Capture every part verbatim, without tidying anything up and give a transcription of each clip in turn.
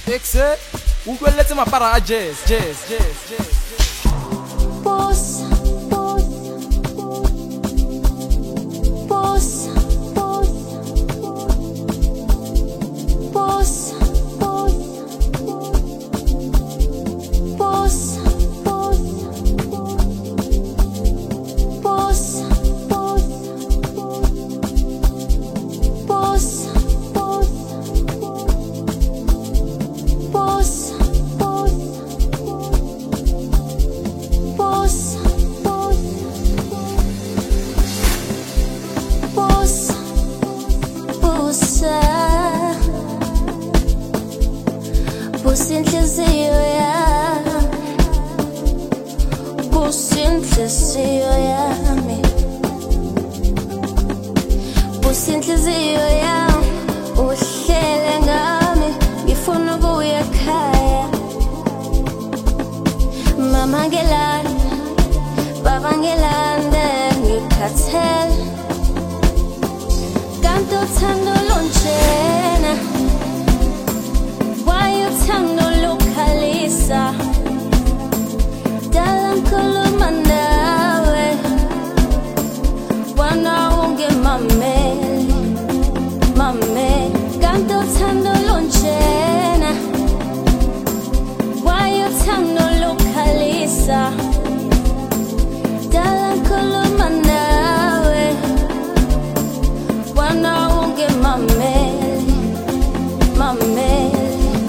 Exe, ukweletse mapara a jazz, jazz, jazz, jazz. Boss, boss, boss, boss, boss, boss, boss, boss, boss, boss, boss, boss. Boss, boss, boss, boss inhliziyo yami, boss inhliziyo yami, boss inhliziyo yami, uhlele ngami, ngifuna ukuya ekhaya. Mama ngelanda, baba ngelanda, ngikhathele kanti uthando lunjena. Why uthando lukhalisa? Dala ngikhuluma nawe, wana ungemameli, mameli kanti uthando lunjena. Why uthando lukhalisa? Dala ngikhuluma nawe, wana ungemameli, mameli.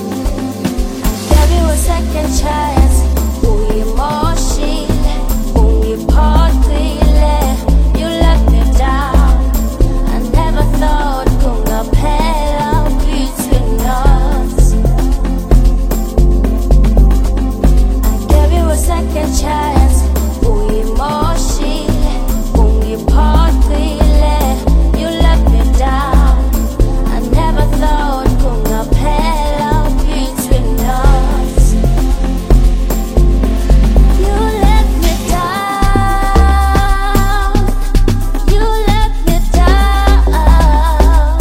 I gave you a second chance, uyimoshile, ungiphoxile. You let me down. I never thought kungaphela between us. I gave you a second chance, uyimoshile, ungiphoxile. You let me down. I never thought kungaphela between us. You let me down. You let me down.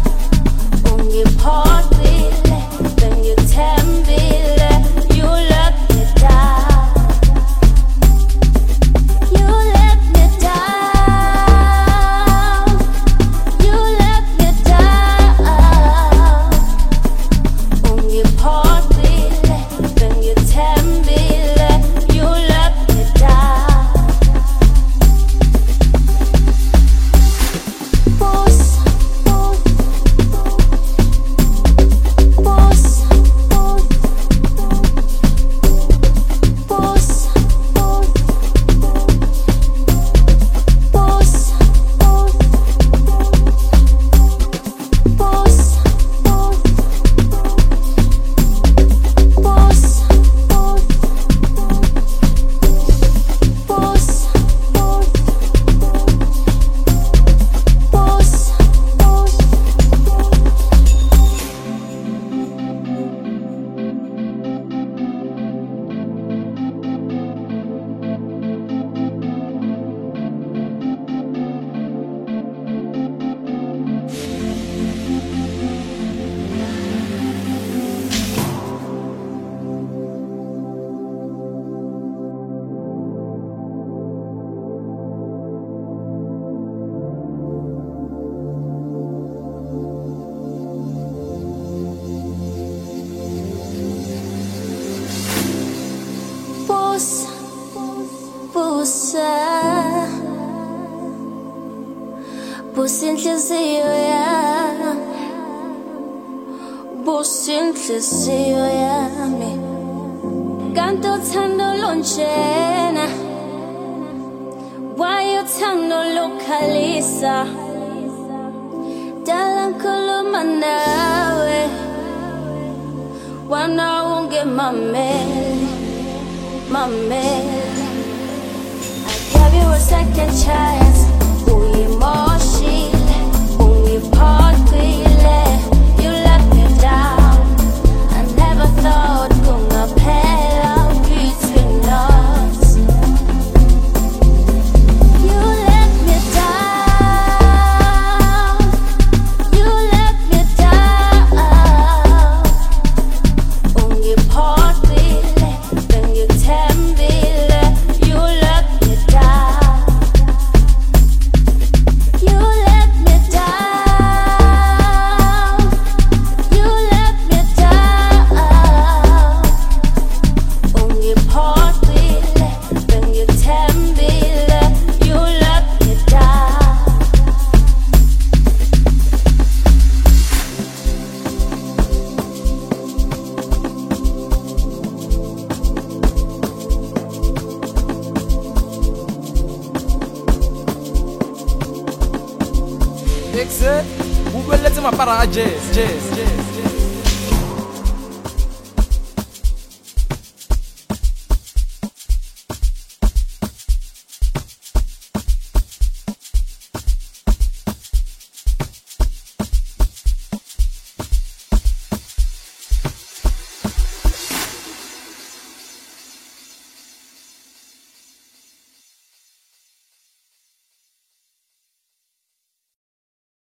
Ungiphoxile, bengithembile. You let me down. You let me down. You let me down. Ungiphoxile, bengithembile. You let me down. Boss, boss, boss, boss, boss, boss, boss, boss, boss, boss, boss, boss, boss inhliziyo yami, boss inhliziyo yami, kanti uthando lunjena. Why uthando lukhalisa? Dala ngikhuluma nawe, wana ungemameli, mameli. I gave you a second chance, uyimoshile, ungiphoxile. You let me down. I never thought kungaphela between us. You let me down. You let me down. Take say, who will let him a para jazz, jazz, jazz, jazz.